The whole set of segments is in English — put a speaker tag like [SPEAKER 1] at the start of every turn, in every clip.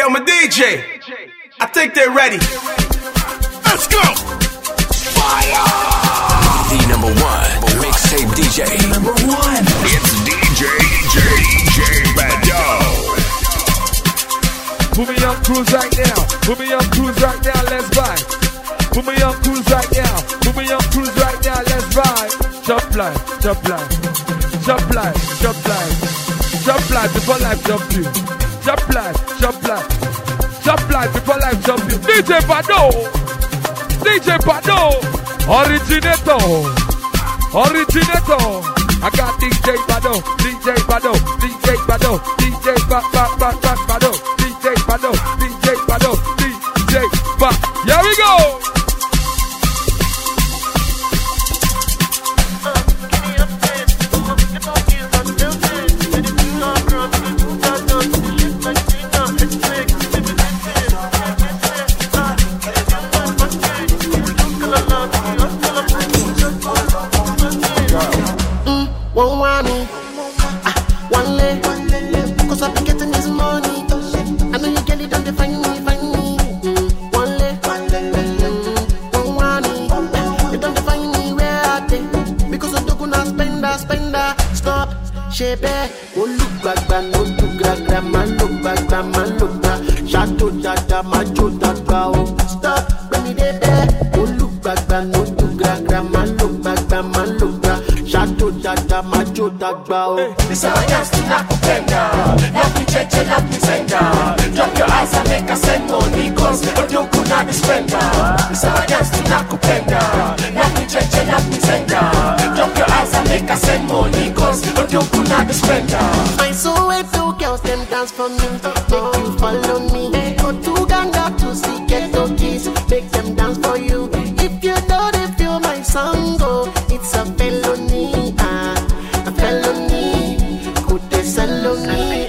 [SPEAKER 1] yo, my DJ, I think they're ready. Let's go! Fire!
[SPEAKER 2] The number one mixtape DJ.
[SPEAKER 1] Number one.
[SPEAKER 3] It's DJ Bado.
[SPEAKER 4] Put me on cruise right now. Put me on cruise right now. Let's vibe. Put me on cruise right now. Put me on cruise right now. Let's vibe. Jump line, jump line, jump line, jump line, jump line before life jump you. Jump line, jump line, jump line before life jump you. DJ Bado, DJ Bado, originator, originator. I got DJ Bado, DJ Bado, DJ Bado, DJ Bado, DJ Bado, DJ Bado, DJ Bado. Here we go.
[SPEAKER 5] This how I dance to Nakupenda. Love me cheche, love me sender. Drop your eyes and make us send money, cause you could not be spender. This how I dance to Nakupenda. Love me cheche, love me sender. Drop your eyes and make us send money, cause you could not be spender.
[SPEAKER 6] I saw a few girls, them dance for me. Make you follow me. Go to Ganga to see ghetto kids. Make them dance for you. If you don't feel my song, go. It's a felony, a felony. Could they sell me,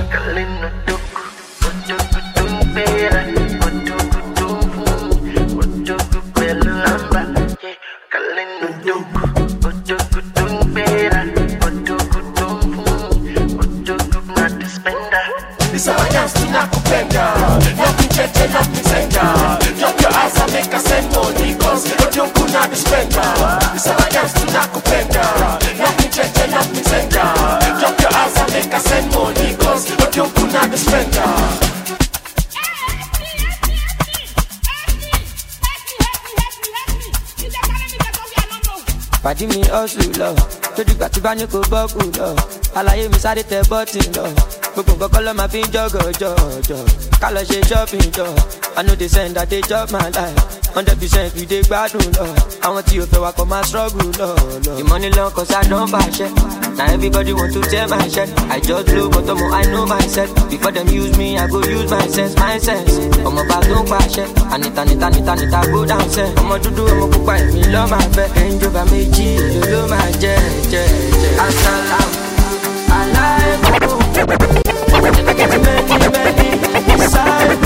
[SPEAKER 5] This how I dance to Nakupenda. Love me cheche, love me sender. Drop your eyes and make us send money, cause you could not be spender. This how I dance to Nakupenda. Love me cheche, love me sender. Drop your eyes and make us send money, cause you could not be spender.
[SPEAKER 7] Pàdí mi hustle lọ, tójú gbà tí bá ní kò bọ́ọ̀kù lọ. Àlàyé mi sáré tẹ bọ́tì lọ. Gbogbo nǹkan kọ́ ló máa fi ń jọ́gọ̀jọ̀. Ká lọ ṣe shopping jọ. I know they send that they chop my life. 100% we dey gbádùn lọ. Àwọn tí o fẹ́ wa kọ́ máa struggle lọ. The money long cause I don bàṣẹ. Now everybody want to tear my shirt. I just blow but ọmọ I know myself. Before them use me, I go use my sense. Ọmọ bá tó ń pàṣẹ. Anita go down sẹ́. Ọmọ dúdú ọmọ pupa èmi lọ́ máa fẹ́. Ẹnjọba méjì ló máa jẹ́. Asalaam alaikum. I get many inside.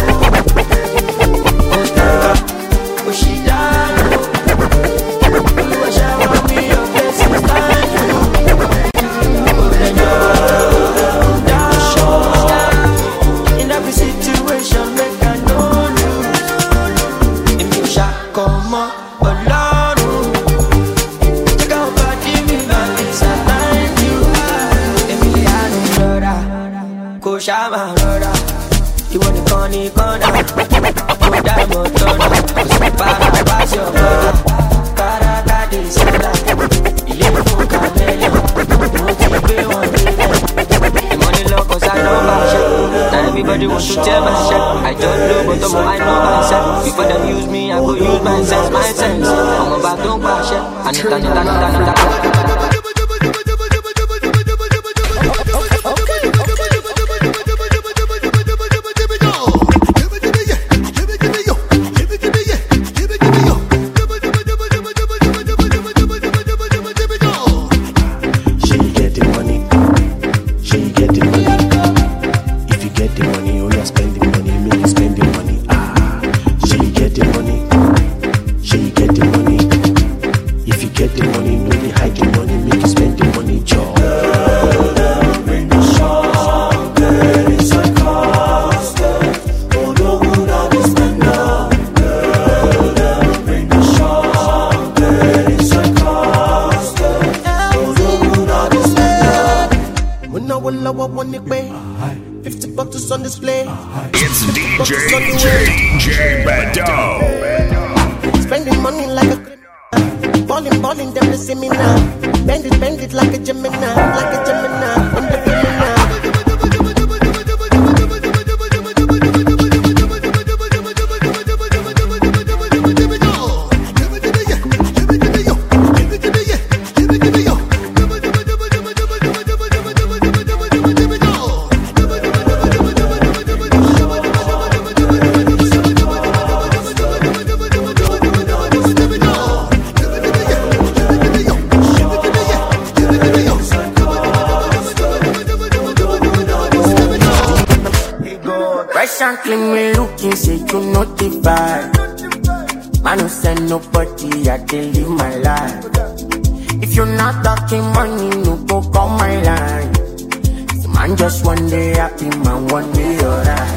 [SPEAKER 7] Oshidano. You a shower me your blessings like you. In every situation, make I know you. If you shall come on, alone. Check out body me, but it's a time you. Emiliano Rora, Koshama Rora. You want the corny corner, put that motor. Para pass your brother, para cadê sada. Ele for camellia, don't keep it on the money low cause I know my shit. Now everybody wants to tell my shit. I just know but I know myself. Before them use me, I go use my sense. I'm about to bash it. Anita.
[SPEAKER 8] If you get the money, no they hide the money.
[SPEAKER 3] It's DJ Bado.
[SPEAKER 6] Spending money like a balling, them to see me now. Bend it like a Gemini, I'm the criminal.
[SPEAKER 7] Clean me looking, say you notify. Man who send nobody, I can live my life. If you're not talking money, no go call my line. So man just one day happy, man one day alright.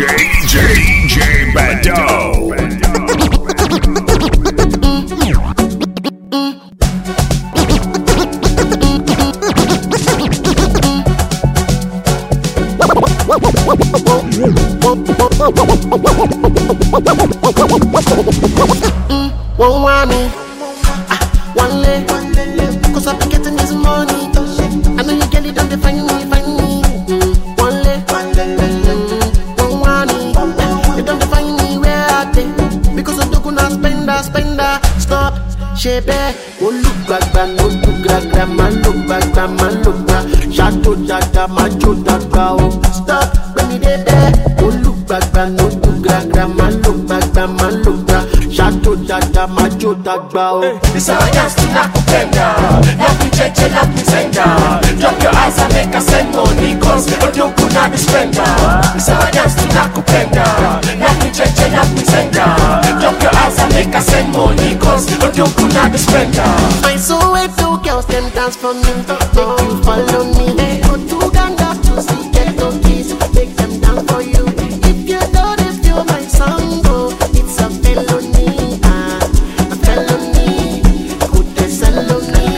[SPEAKER 3] DJ Bado.
[SPEAKER 6] Won't want me, one leg, cause I've been getting this money. I know you get it, don't define me, one leg, won't want me, you don't define me where I take, because I'm gonna spender, stop, shape, oh look back, no look back, man look back, shadow jada, macho daga, oh stop, bring me there, oh look back, no look back, man look back, shadow jada, macho daga, oh.
[SPEAKER 5] This how I dance to Nakupenda. Knock me cheche, knock me sender. Drop your eyes and make a send money, cause I don't gonna be spender. This how I dance to Nakupenda. Knock me cheche, knock me sender. Drop your eyes and make a send money, cause I don't gonna be spender.
[SPEAKER 6] I saw where two girls them dance for me. Make you follow me. Go to Uganda to see ghetto kids. Make them dance for you. If you don't feel my song, go. It's a felony, a felony. Put a felony,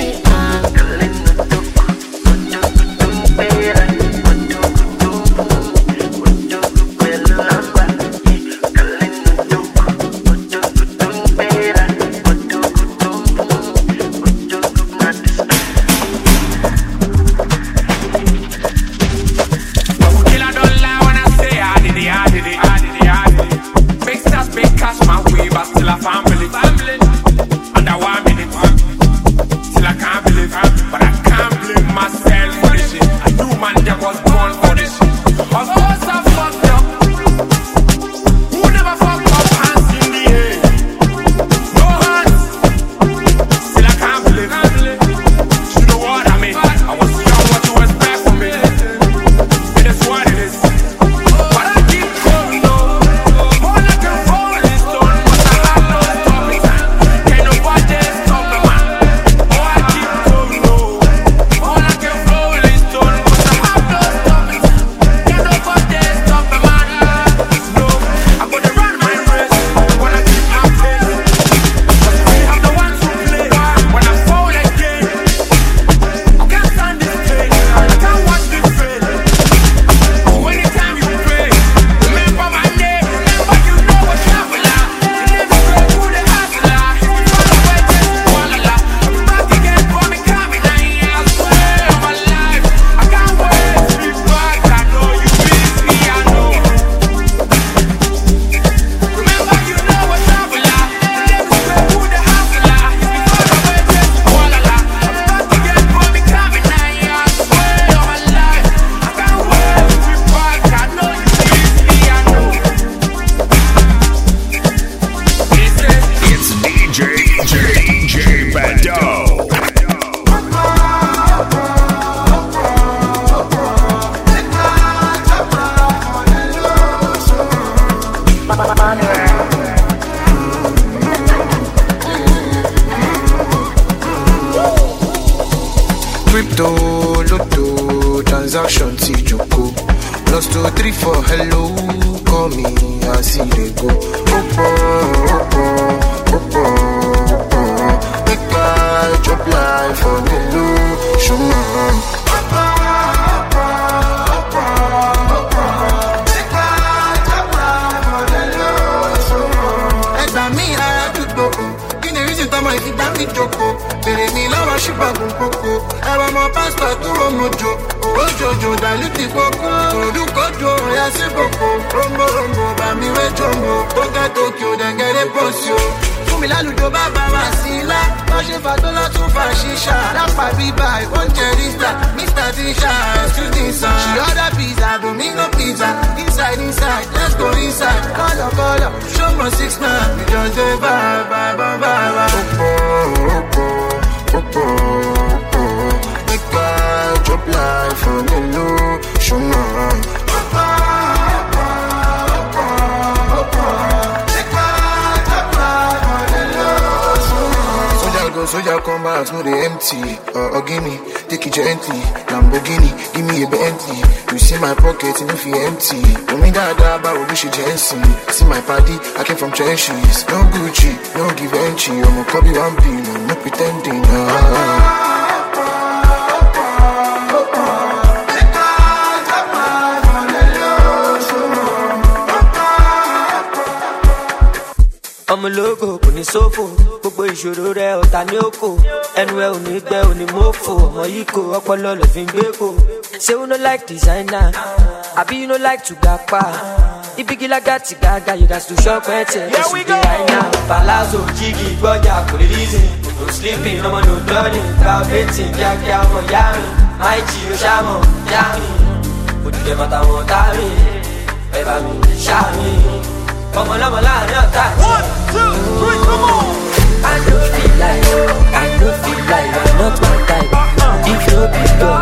[SPEAKER 8] Crypto, Lotto, transaction, see Joko. Plus 234, hello, call me, I see they go. Opo, make I drop life for the low, show me. Shibagun koko, ewa mo pastor to mojo, ojojo daluti koko, odukojo ya siboko, rombo bami we jombo, toka Tokyo then get a boss yo. Fumila ludo baba wasila, oje fadola to fashisha, lapa biba, one cherista, Mr. Tisha, studisa. She order pizza, Domingo pizza, inside, let's go inside, color, show me 6 9, we just say bye. Opo, make I drop life on the low, show me. Soja go soldier come back, no they empty. Gimme, take it gently. Lamborghini, give me a Bentley. You see my pocket, and if you empty. No me that about we should Jensen. See my party, I came from trenches. No Gucci, no Givenchy. I'm a copy one pillow, no pretending.
[SPEAKER 7] I'm a logo, kò ní sófò, gbogbo ìṣòro rẹ̀ ọ̀tá ní òkò, ẹnu ẹ ò ní gbẹ ò ní mọ́fò, ọmọ yìí kò ọpọlọ lọ fi ń gbé kò. Say you no like designer, àbí you no like to gapa. Ibigila gati gaga, you got to shop and tell us you dey now. Palazzo, jiggy, gbọ́jà, kò lè reason. No sleeping, ọmọ no dawning, calculating, kíákíá ọmọ yá mi. Máì jí o ṣàmọ̀, yá mi. Òdìdẹ mọ́ta wọn tá mi, ẹ bá mi ṣá mi. Come on, I'm alive, not that.
[SPEAKER 1] 1, 2, 3, come on.
[SPEAKER 7] I don't feel like I'm not my type. If no be God,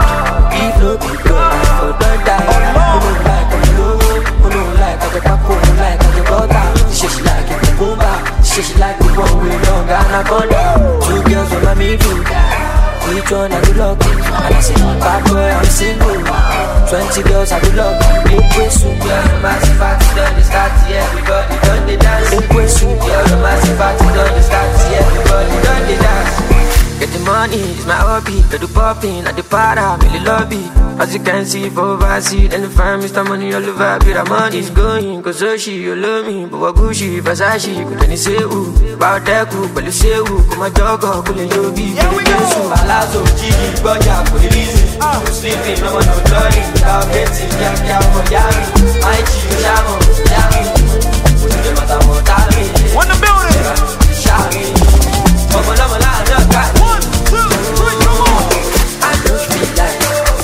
[SPEAKER 7] I for don't die. Who don't like I'm low, who don't like I'm the pop, who don't like I'm the butter. She like it, the boomba. She like the one we don't anaconda. 2 girls on my middle. Which one I do love? And I say, bad boy, I'm single. 20 girls I do love. Liquid soup, girl, the massive party done the start, yeah, everybody done the dance. Liquid soup, girl, the massive party done the start, yeah, everybody done the dance. Get the money, it's my hobby. Get the popping at the para, really lobby. As you can see, for overseas, and the fam, Mr. Money all over, but the money's going. Cause Oshi, you love me, but Gucci, Versace, could any say who? About that cool, but you say who? Come my dog, couldn't you be?
[SPEAKER 1] Here we go.
[SPEAKER 7] Palazzo, Gigi, Boja, for the reason. No sleeping, no one, no darling. Without getting, yeah, for Yami. My G, Shamo, Yami. Put the matter more time.
[SPEAKER 1] On the building.
[SPEAKER 7] Shami. Come on, I'm alive, not that.
[SPEAKER 1] 1, 2, 3, come on.
[SPEAKER 7] I don't feel like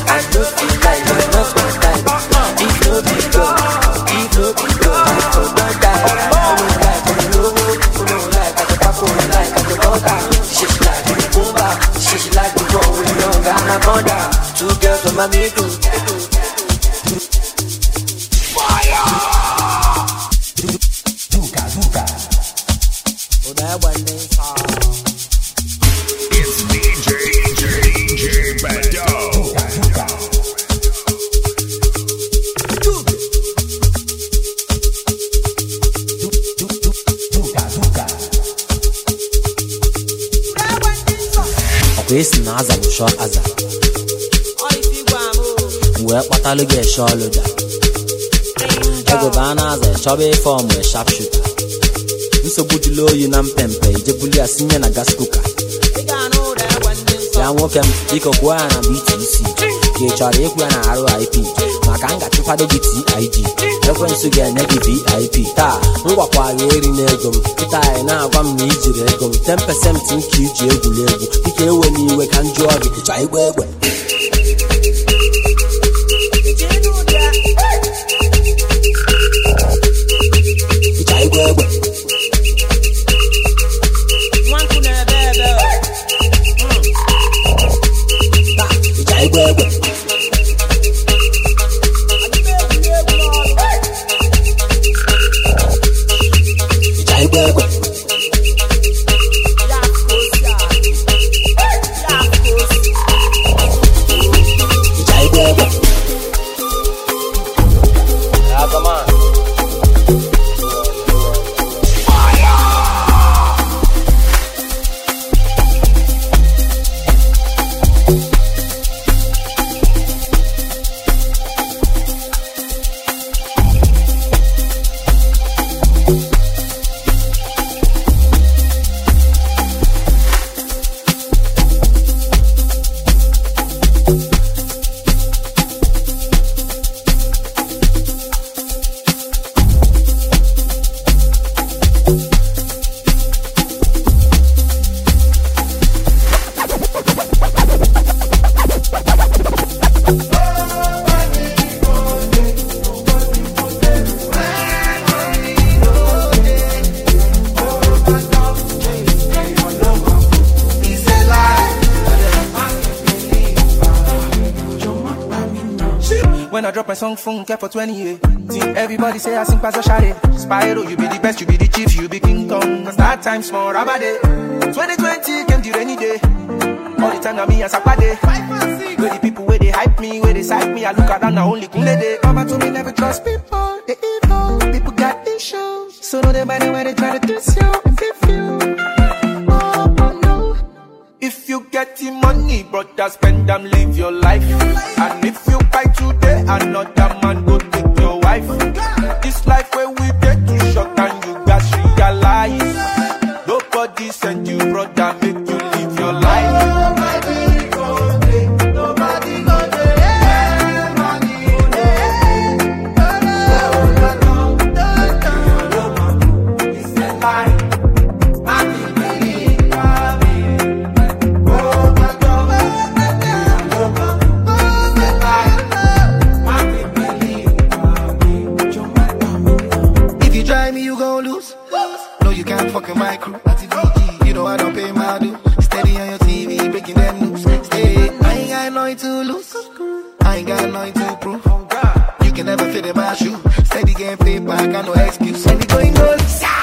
[SPEAKER 7] I'm not my type. If no be God, I for don't die. Who don't like I'm low, who don't like I'm the pop, who don't like I'm the butter. She like the boomba, she like the one with young anaconda. 2 girls on my middle.
[SPEAKER 1] Fire!
[SPEAKER 7] Oh, that one is hard.
[SPEAKER 3] It's DJ Bado.
[SPEAKER 9] Esi na aza bụ shọ aza wee kpọtalụ gị eshe ọlụda ego baa na aza chọba ife ọmụ sharp shooter nsogbu jụlụ oyi na mpempe ijebuli ya sinye na gas kuka ya nwoke m biko kwuo ya na BTC ka ị chọrọ ịkwụ ya na RIP maka m ga-achụkwado gị TIG ekwensu ga-enye gị VIP taa m gwakwa gị eri n'ego m kịta anyị na-agwa m na ijiri ego m 10% nke iji egwuregwu dịka ewe n'iwe ka m jụọ gị ịchọ igwe egbe ịchọ igwe egbe
[SPEAKER 10] When I drop my song, phone kept for 20 years. Everybody say I sing past a shade. Spyro, you be the best, you be the chief, you be King Kong. Cause that time small, rabade. 2020 came the rainy day. All the time, me and Sakpade. Where the people, where they hype me, where they side me, I look around, now only Kunle day. Mama told me never trust people, they evil. People got issues, so know they money when they try to diss you and beef you. Oh no. If you get the money, brother, spend them, live your life. And if you buy today, another man go take your wife. This life where we get too short and you guys realize. Nobody send you, brother, make you live your life. Nobody go there, nobody go there.
[SPEAKER 11] You can't fuck with my crew. You know I don't pay my due. Steady on your TV, breaking them news. Stay, I ain't got nothing to lose. I ain't got nothing to prove. You can never fit in my shoe. Steady getting paper, I got no excuse. Steady going gold.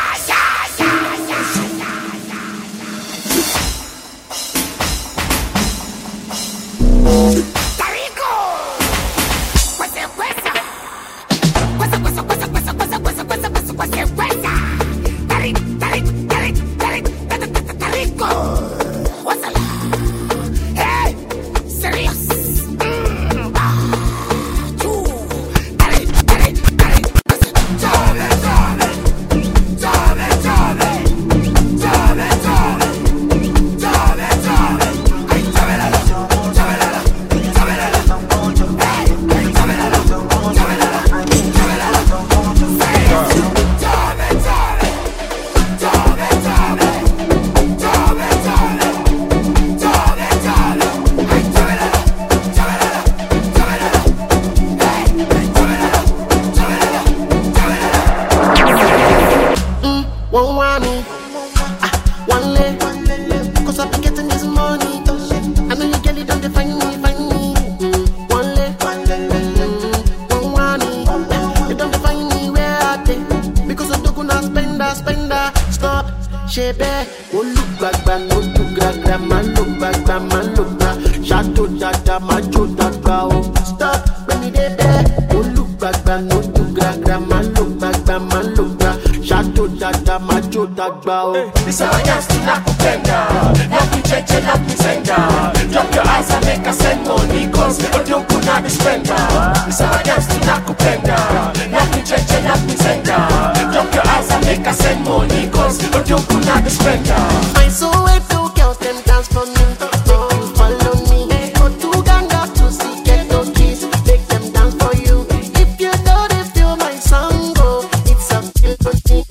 [SPEAKER 5] This how I dance to Nakupenda. Knock me cheche, knock me sender. Drop your eyes and make us send money, cause I don't put out the spender. This how I dance to Nakupenda. Knock me cheche, knock me sender. Drop your eyes and make us send money, cause I don't put out the spender.
[SPEAKER 6] I saw a few girls, them dance for me. Follow me. Go to Ganga to see get those keys. Make them dance for you. If you don't feel my song, go. It's a feel for me.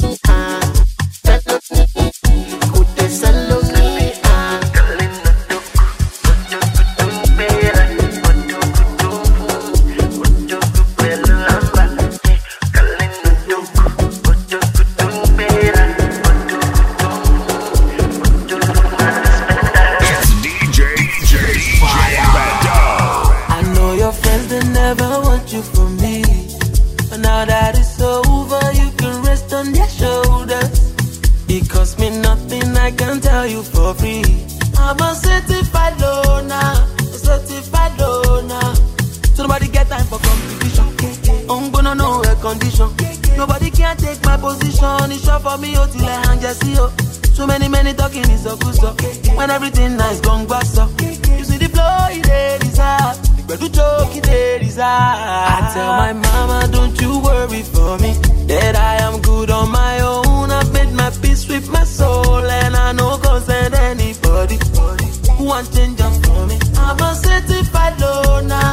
[SPEAKER 7] Nobody can take my position. It's short for me, oh, till I hang just see, oh. So many talking is so good, so when everything nice, gone back, so you see the flow, it is hard. But you joke, it is hard. I tell my mama, don't you worry for me, that I am good on my own. I've made my peace with my soul, and I no concern anybody who wants change them for me. I'm a certified loner,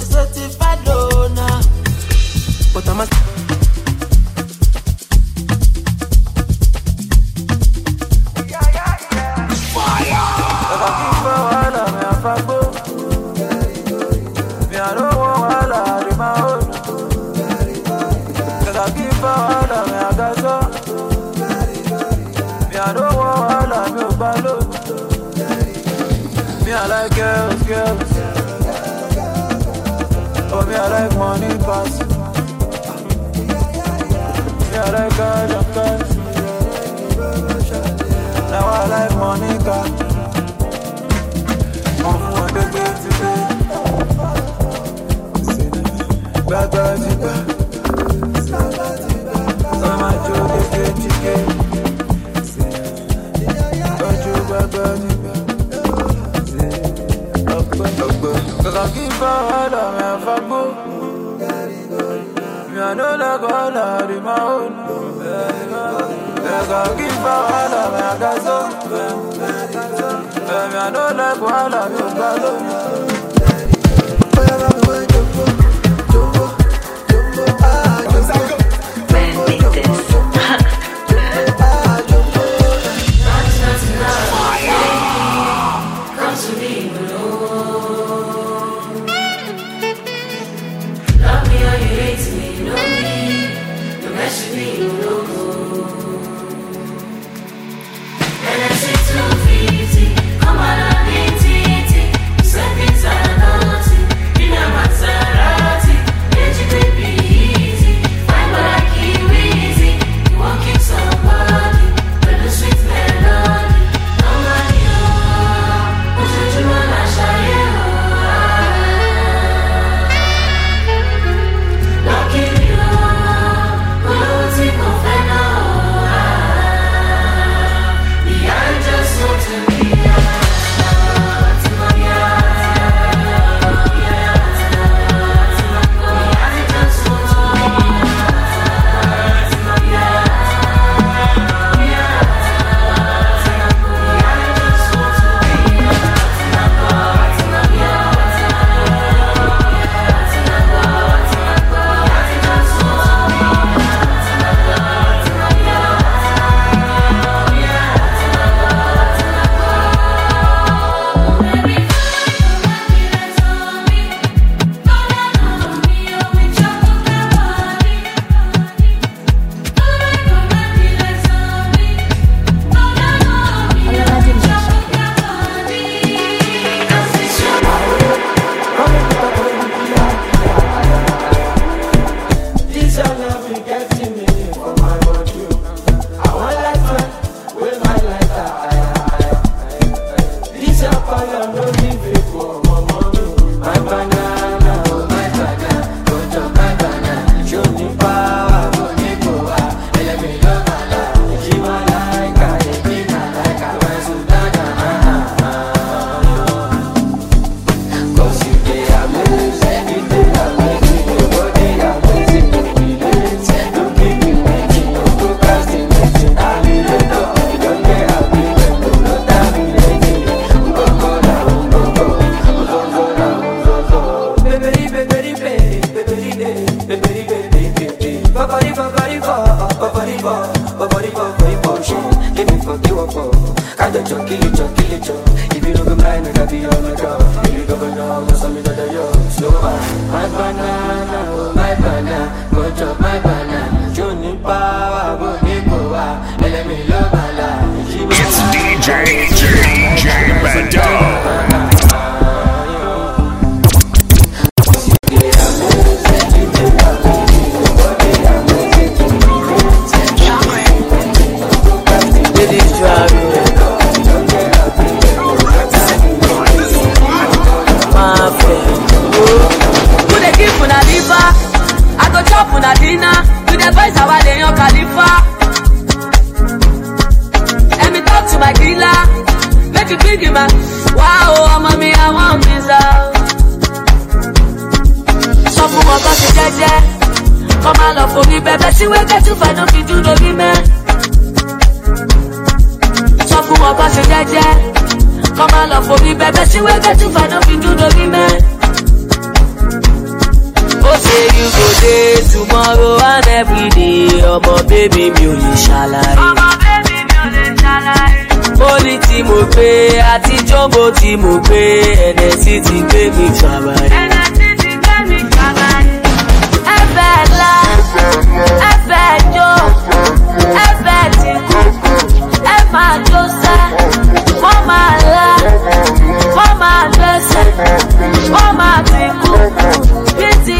[SPEAKER 7] but I'm a
[SPEAKER 12] Oh, me I like money pass. Me I like cash and cash. Now I like money car. More for the day today. Baba Tiba. Sama Joe get chicken. Ojo Baba Tiba. Cause I keep all of me a fuckbo. Me I know like all of the my own. Cause I keep all of me a gazo. Me I know like all of you galo.
[SPEAKER 3] It's DJ Bado.
[SPEAKER 13] Tomorrow and every day, oh my baby, mi ò lè ṣàlàyé. Only tí mo gbé àti jumbo tí mo gbé, NSC ti gbé mi ṣàbàyè. Ẹ̀fẹ̀ ńlá, ẹ̀fẹ̀ jó, ẹ̀fẹ̀ tí kú, ẹ máa jó sẹ́, wọ́n máa lá, wọ́n máa gbẹ́sẹ̀, wọ́n máa ti kú, bí ti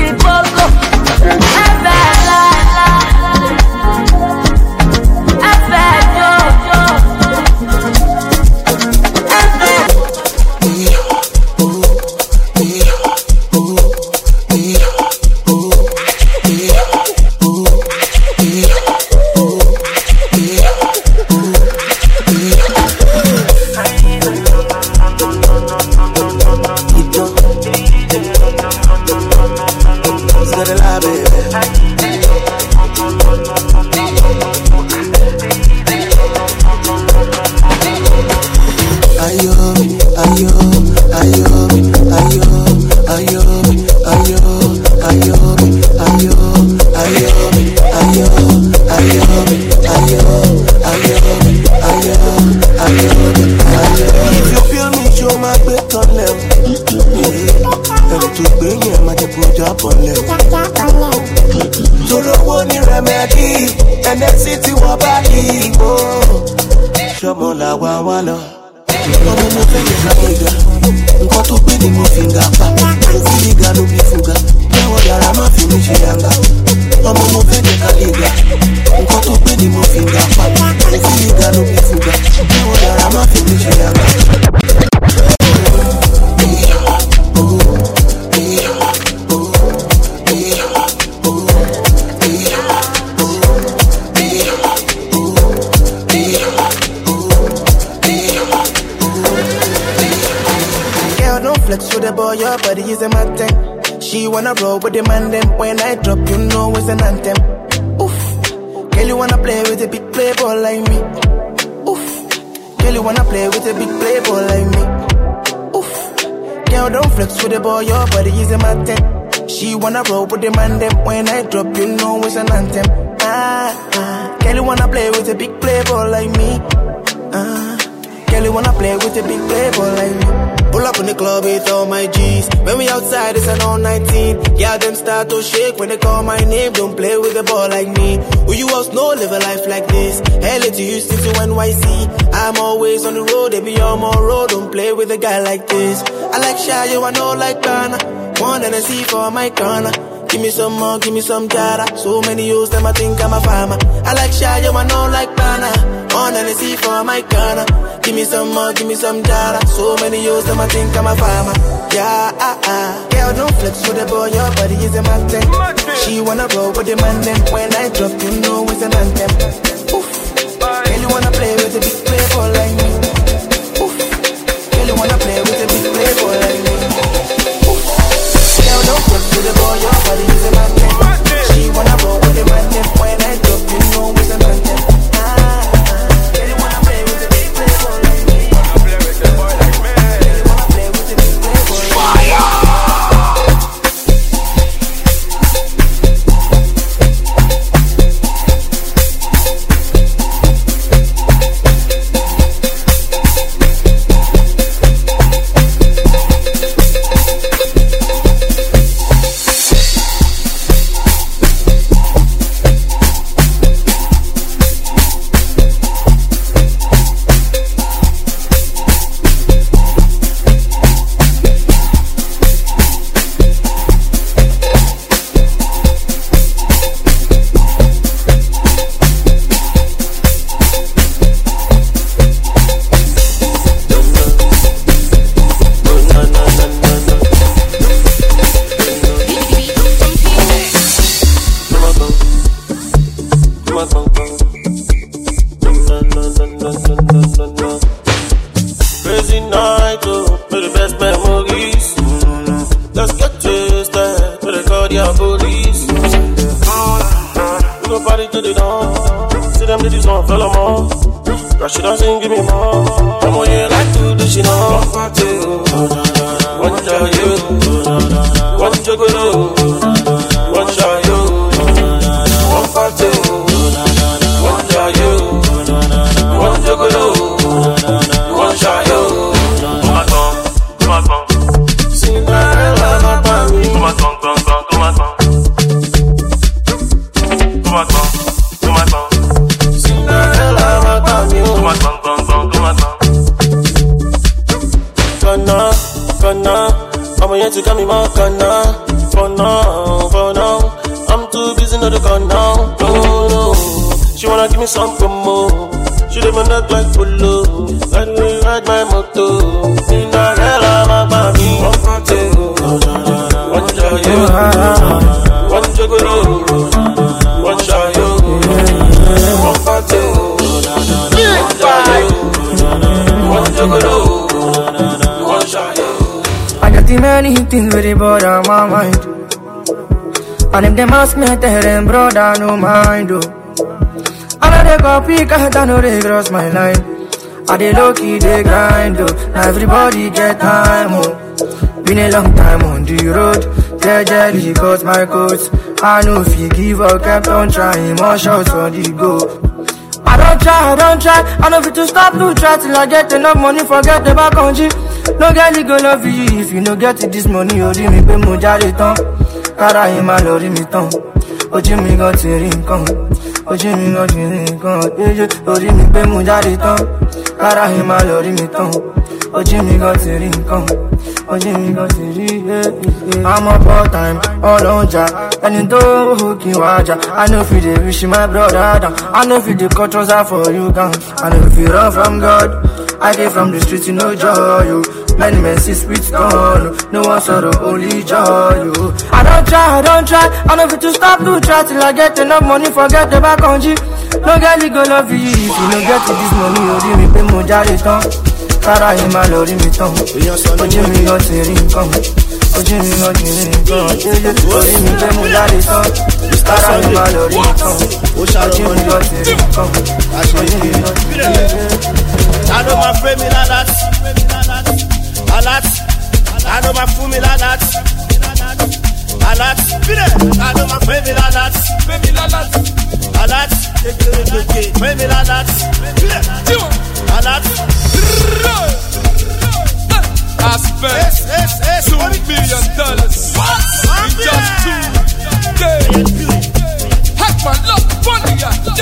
[SPEAKER 5] ẹnẹ́sì tí wọ́n bá ìbò. Ṣọmọ làwa wá lọ. Ọmọ mo fẹ́ yẹ káwọn ìgbà. Nǹkan tó pé ni mo fi ń ga pa. Mo fi ìga ló bí fúga. Bẹ́wọ̀ yàrá má fi mi ṣe yàgbá. Ọmọ mo fẹ́ yẹ káwọn ìgbà. Nǹkan tó pé ni mo fi ń ga pa. Mo fi ìga ló bí fúga. Bẹ́wọ̀ yàrá má fi mi ṣe yàgbá.
[SPEAKER 10] Flex with the boy, your body is a mad thing. She wanna roll with the man them. When I drop, you know it's an anthem. Oof, girl, you wanna play with a big playboy like me. Oof, girl, you wanna play with a big playboy like me. Oof, girl, don't flex with the boy, your body is a mad thing. She wanna roll with the man them. When I drop, you know it's an anthem. Girl, you wanna play with a big playboy like me. Girl, you wanna play with a big playboy like me. Pull up in the club with all my G's. When we outside, it's an all 19. Yeah, them start to shake when they call my name. Don't play with a ball like me. Who you else know live a life like this? LA to Houston to NYC. I'm always on the road, they be on my road. Don't play with a guy like this. I like shy, you I know like Ghana. One and a C for my corner. Give me some more, give me some jara. So many years, them I think I'm a farmer. I like shy, you I know like Ghana. One and a C for my corner. Give me some more, give me some jara. So many years, them I think I'm a farmer. Yeah, girl, don't flex with the boy, your body is a mountain. She wanna roll with the man, then when I drop, you know it's an anthem. Oof, girl, you wanna play with a big playboy like me. Oof, girl, you wanna play with a big playboy like me. Oof, girl, don't flex with the boy, your body is a mountain. She wanna roll with the man, then when I drop, you know it's an anthem.
[SPEAKER 14] Many things really bother my mind. And if them ask me, I tell them, brother, no mind, oh. All of they copy, cause I know they cross my line. I they low key, they grind, oh. Now everybody get time, oh. Been a long time on the road. Tell jelly, got my coats. I know if you give up, kept on trying. More shots on the go. I don't try. I know if to stop, to try till I get enough money, forget the back on G. No girl, go love you if you no get it this money. Ori mi pe mo jare tan, kara yin ma lori mi tan. ojú mi gan ti rí nǹkan, ojú mi gan ti rí nǹkan, yéyé orí mi pé mo jáde tán, kára yìí máa lọ rí mi tán, ojú mi gan ti rí nǹkan, ojú mi gan ti rí I'm up all time, all on ja, ẹni tó kí wá jà, I know if you dey wish my brother down, I know if you dey cut trouser for you down, I know if you run from God, I came from the streets, you know joy, you. Many men see spirits gone, no one sorrow, only joy, you. I don't try, I know if you stop to try till I get enough money, forget the back on G. No girl, you go love you, if you no get to this money, you rí mi pé mo jáde tán, kára yìí máa lọ rí mi tán, ojú mi gan ti rí nǹkan, ojú mi gan ti rí nǹkan, orí mi pé mo jáde tán, kára yìí máa lọ rí mi tán, ojú mi gan ti rí nǹkan, ojú mi gan ti rí nǹkan.
[SPEAKER 15] I know my friend me like that, a lot. I know my fool me like that, a lot. I know my friend me like that, a lot. Friend me like that, a lot.
[SPEAKER 4] I spent $2 million in just 2 days. Hack my luck, funny,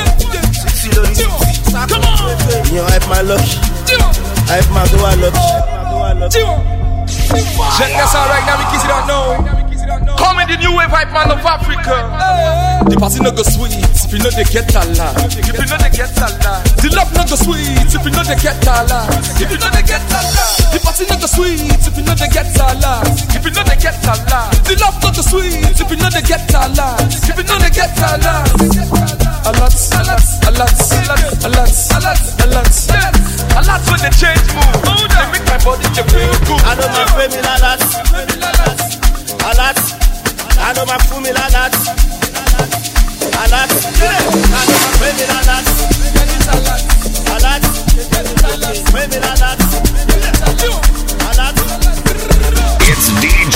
[SPEAKER 4] come on.
[SPEAKER 15] You hype my luck, hype my go I luck.
[SPEAKER 4] Check this out right now, in case you don't know. Coming the new wave hype man of Africa. The party no go sweet if you know they get a lot. If you know they get a lot. The love no go sweet if you know they get a lot. If you know they get a lot. The party no go sweet if you know they get a lot. If you know they get a lot. The love no go sweet if you know they get a lot. If you know they get a lot. A lot, a lot, a lot, a lot, a lot, a lot, a lot when they change mood. They make my body to feel good.
[SPEAKER 15] I know my friend me like that, a lot. I know my fool me like that, a lot. I know my friend me like that, a lot. Friend me like that, a lot.
[SPEAKER 3] It's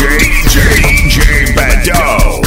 [SPEAKER 3] DJ Bado.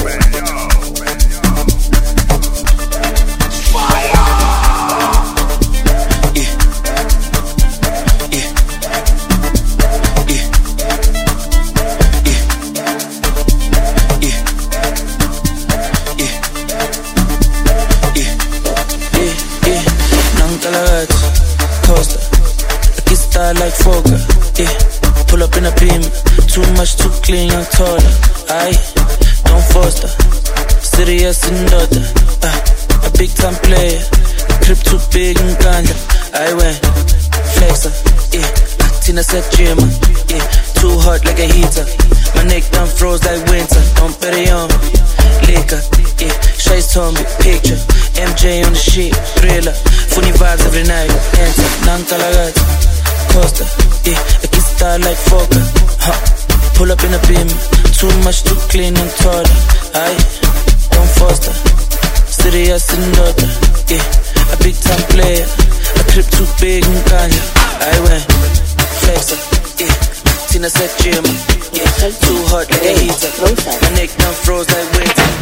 [SPEAKER 16] Like Fokker, yeah. Pull up in a beam, too much, too clean, young taller. Aye, don't foster, serious and daughter. A big time player, crib too big and ganja. I went flexer, yeah. Tina said Jimmer, yeah. Too hot like a heater. My neck done froze like winter. Don't bet it on liquor, yeah. Shay's told me picture. MJ on the shit, thriller. Funny vibes every night. Enter, Nankalagat. Costa, yeah, I can style like Fokker, pull up in a beam, too much, too clean and taller. Aye, don't foster, serious and daughter, yeah, a big time player, a crib too big and ganja. I went flexer, yeah, Tina said Jim, yeah, too hot like a heater, my neck done froze like winter.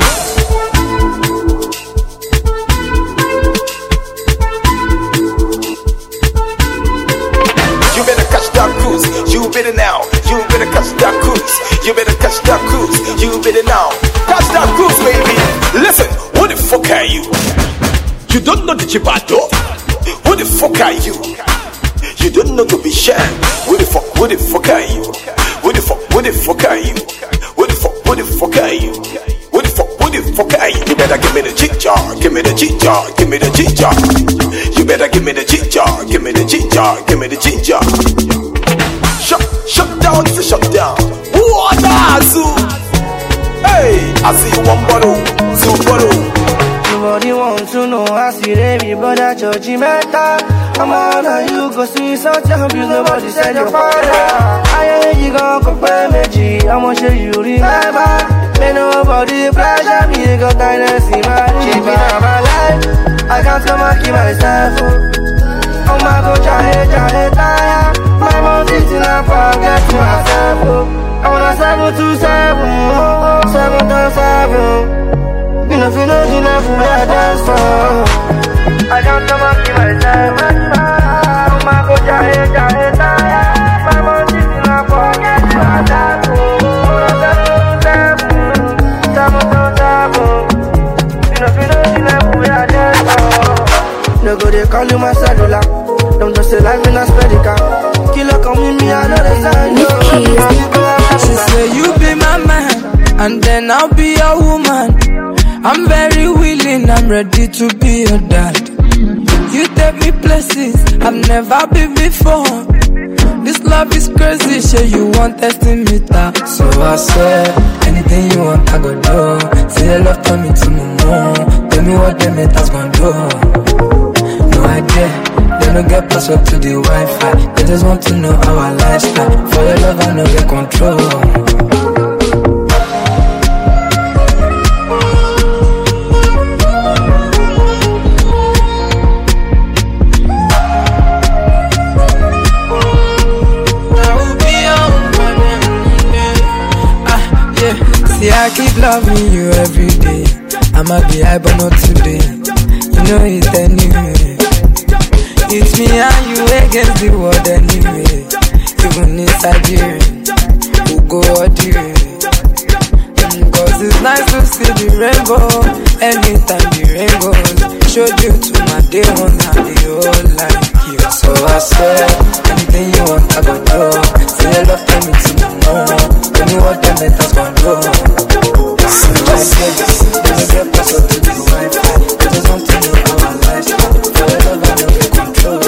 [SPEAKER 1] You better catch that cruise, you better now. You better catch that cruise, you better catch that cruise, you better now. Catch that cruise, baby. Listen, what the fuck are you? You don't know the Chibado? What the fuck are you? You don't know to be shy. What the fuck are you? What the fuck are you? What the fuck are you? What the fuck are you? You better give me the G-jar, give me the G-jar, give me the G-jar. You better give me the G-jar, give me the G-jar, give me the G-jar. Shut down, it's a shut down. What zoo? Hey, I see you one bottle, two bottle.
[SPEAKER 14] Nobody wants to know I see baby, but I judge you better. I'm on you go see something, nobody said your father. I ain't you gon' compare me, I'ma show you remember. May nobody pressure me, got kindness in my life. My life, I can't come and keep myself. Oh my God, jahe, tire. My mom sitting and forget myself. I wanna 727, 727. You know, if you know, you know, who I dance for. I can't come and keep myself. Oh my God, jahe, tire. My mom sitting and forget myself. They go, they call you my cellular. Don't just say life in a spedica. Killer come with me, I know the sign.
[SPEAKER 12] She say you be my man, and then I'll be your woman. I'm very willing, I'm ready to be your dad. You take me places I've never been before. This love is crazy, sure you want testing me that. So I said, anything you want, I go do. Say your love turn me to moon. Tell me what them haters gon' do. No idea, they don't get password to the Wi-Fi. They just want to know our lifestyle. For your love, I know get control. See, I keep loving you every day. I'ma be high, but not today. You know it anyway. It's me and you against the world anyway. Even inside here, we'll go all the way. Cause it's nice to see the rainbow. Anytime the rain goes, showed you to my day one, and the whole like you. So I said, anything you want, I go do. Say your love, tell me to know. Tell me what them haters gon' do. So I said, there's a get password to the Wi-Fi. I just want to know our lifestyle. For your love, I know get control.